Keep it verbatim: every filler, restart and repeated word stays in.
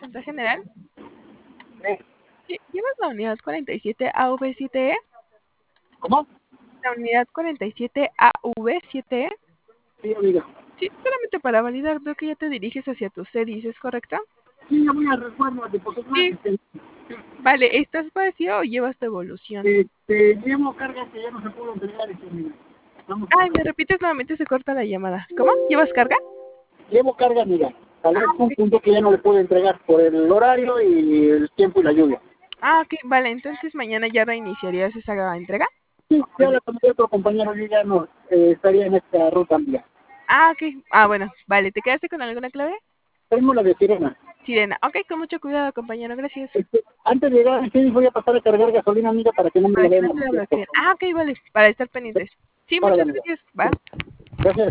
Central General. Sí. Sí, ¿llevas la unidad cuarenta y siete A V siete E? ¿Cómo? La unidad cuarenta y siete A V siete E. Sí, amiga. Sí, solamente para validar, veo que ya te diriges hacia tu CEDIS, ¿es correcto? Sí, ya voy a recuerdo a depositar. Sí. Vale, ¿estás vacío o llevas tu evolución? Este, llevo cargas que ya no se pudo entregar, este, amiga. Vamos. Ay, me repites nuevamente, se corta la llamada. ¿Cómo? ¿Llevas carga? Llevo carga, amiga. Tal vez Ah, un ok. punto que ya no le puedo entregar por el horario y el tiempo y la lluvia. Ah, ok, vale, entonces mañana ya reiniciarías esa entrega. Sí, ya la cambié a otro compañero, yo ya no eh, estaría en esta ruta, amiga. Ah, ok. Ah, bueno, vale, ¿te quedaste con alguna clave? Tengo la de Sirena. Sirena. Ok, con mucho cuidado, compañero, gracias. Este, antes de llegar, sí, voy a pasar a cargar gasolina, amiga, para que no me Para lo que vean no la te la mochila, por bloqueen. favor. Ah, ok, vale, para estar pendientes. Sí, Órale, muchas amiga. gracias. Va. Gracias.